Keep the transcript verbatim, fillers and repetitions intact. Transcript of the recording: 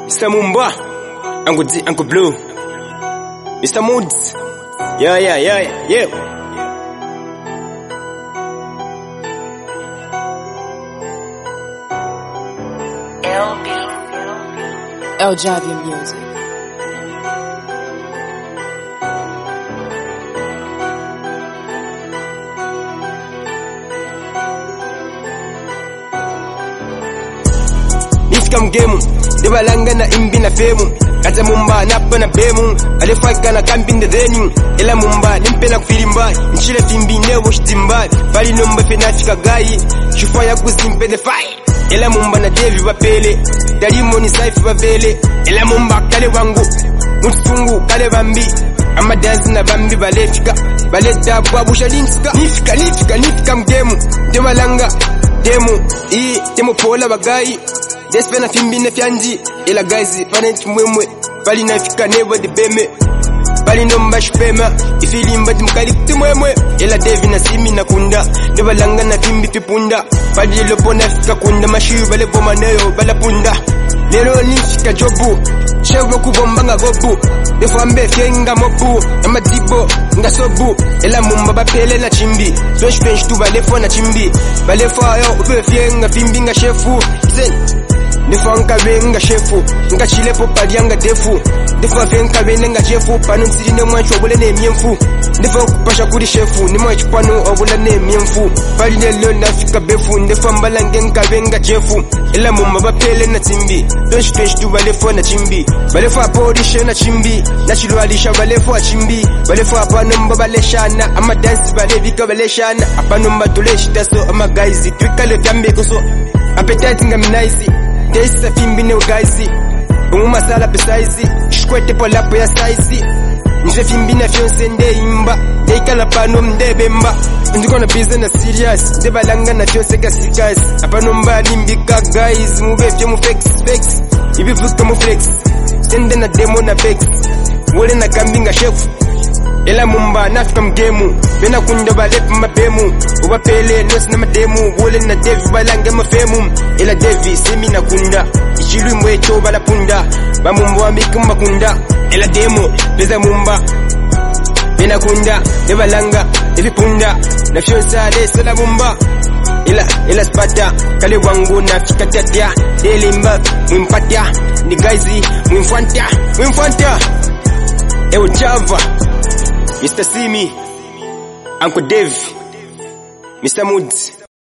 Mister Mumba, Uncle D, Uncle Blue, Mister Moods, yeah, yeah, yeah, yeah. L B L Javier Music. Kam gemu de balanga na imbi na femu kata mumba na pana bemu alifaka na camping the venue ila mumba nimpela kufilimba nchile fimbi newo shitimba bali nomba fenafika gai shufa ya kuzimpe the fight ila mumba na devi bapele dalimo ni saifi bavele ila mumba kale wangu mutsungu kale bambi ama dance na bambi balefika baleta babusha linska nifika nifika nifika mgemu de balanga demu i temo pola bagai Despena fimbi na fyanji ila guys panent mwemwe bali nafika never the beme bali nomba shpema ifilimba timkali kutimwemwe ila devi na simi na kunda nebalanga na fimbi fipunda bali lopo nafika kunda mashiyu bale boma neyo bala punda lero nifika jobu shewa kubomba nga gobu defambe fyenga mobu ama dibo nga sobu ila mumba bapele na chimbi fresh fresh tu balefo na chimbi balefo yo ube fyenga fimbi nga shefu zen Nifanka venga shefu nga chilepo palianga defu Nifa venka venga shefu panu nsiri ne mwancho obule ne mienfu Nifa kupasha kuri shefu ni mwancho panu obule ne mienfu Pali nelo nafika befu Nifa mbalange nka venga shefu Ila mumma bapele na timbi Donshi tenshi tu balefo na chimbi Balefo aporishe na chimbi Na chilualisha balefo a chimbi Balefo apanomba baleshana Ama dansi balevika baleshana Apanomba tuleshi so ama guys Twika le fyambe kuso Appetite nga minaisi Desa fimbi ne ugaisi Umuma sala pesaisi Shkwete polapo ya saisi Nje fimbi na fionse nde imba Deika la pano mdebe mba Ndiko na busy na serious Deba langa na fionse kasikas Apano mba limbika guys Mube fio mu flex flex Ibi fuska mu flex Sende na demo na bex Wole na kambinga shefu Ela mumba nafika mgemu Bena kunda balepu mabemu Uba pele nosi na mademu Wole na devi balange mafemu Ela devi semi na kunda Ichilu mwecho bala punda Bamumbu wa miku makunda Ela demo peza mumba Bena kunda Deva langa Devi punda Na fionsa lesa la mumba Ila ila spata Kale wangu nafika tatia Delimba mwimpatia Ni gaizi mwimfanta Mwimfanta Ewo Java Mister Simi, Uncle Dave, Mister Moods.